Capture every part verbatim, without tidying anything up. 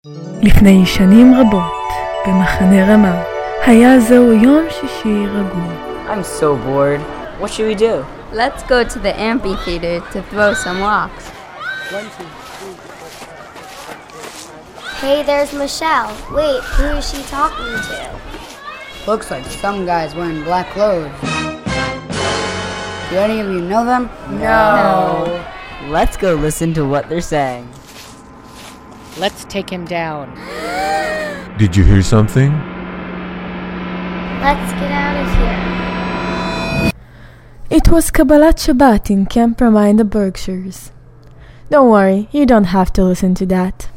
לפני שנים רבות, במחנה רמה, היה זהו יום שישי רגוע. I'm so bored. What should we do? Let's go to the amphitheater to throw some rocks. One, two, three. Hey, there's Michelle. Wait, who is she talking to? Looks like some guys wearing black clothes. Do any of you know them? No. Let's go listen to what they're saying. Let's take him down. Did you hear something? Let's get out of here. It was Kabbalat Shabbat in Camp Ramah in the Berkshires. Don't worry, you don't have to listen to that.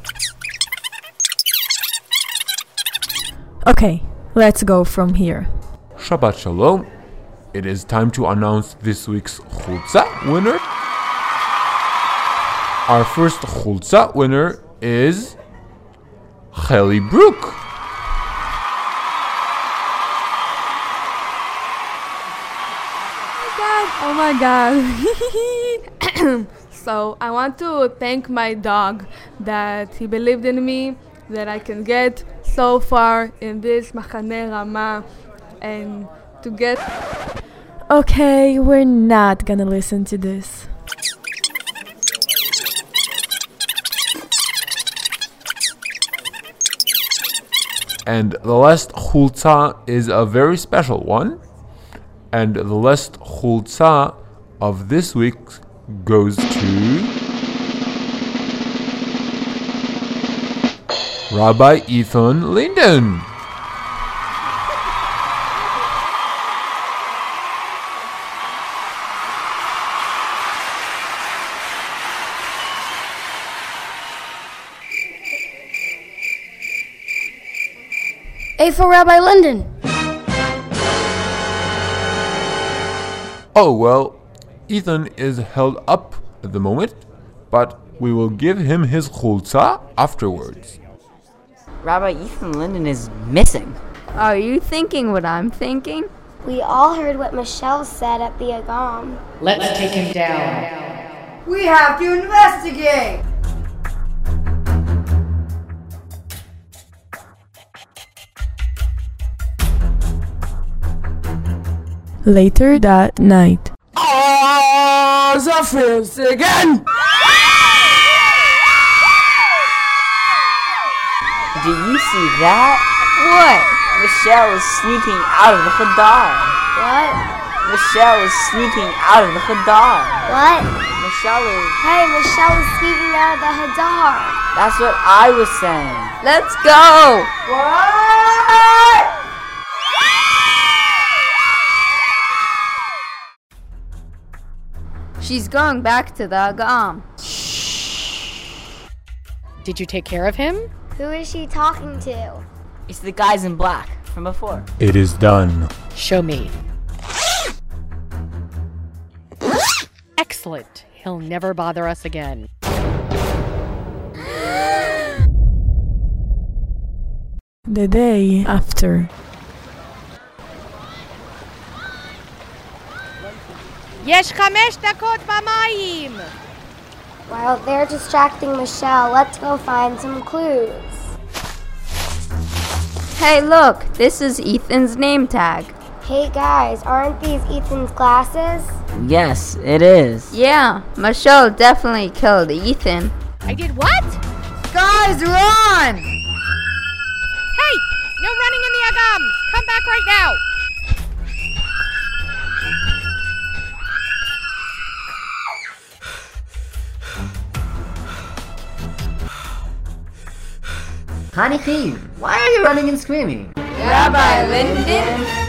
Okay, let's go from here. Shabbat Shalom. It is time to announce this week's Chulza winner. Our first Chulza winner is Chelly Brook. Oh my god. So I want to thank my dog that he believed in me, that I can get so far in this Machane Rama and to get... Okay, we're not gonna listen to this. And the last Chulza is a very special one. And the last Chulza of this week goes to Rabbi Ethan Linden. A for Rabbi Linden. Oh, well, Ethan is held up at the moment, but we will give him his chulza afterwards. Rabbi Ethan Linden is missing. Are you thinking what I'm thinking? We all heard what Michelle said at the Agam. Let's take him down. We have to investigate! Later that night. Oh, the first again! Do you see that? What? Michelle is sneaking out of the Chadar. What? Michelle is sneaking out of the Chadar. What? Michelle is... Hey, Michelle is sneaking out of the Hadar. That's what I was saying. Let's go! What? She's going back to the Agam. Did you take care of him? Who is she talking to? It's the guys in black from before. It is done. Show me. Excellent. He'll never bother us again. The day after. יש חמש דקות במים! While they're distracting Michelle, let's go find some clues. Hey, look, this is Ethan's name tag. Hey guys, aren't these Ethan's glasses? Yes, it is. Yeah, Michelle definitely killed Ethan. I did what? Guys, run! Hey! No running in the Agam! Come back right now! Hanichim, why are you running and screaming? Rabbi Linden?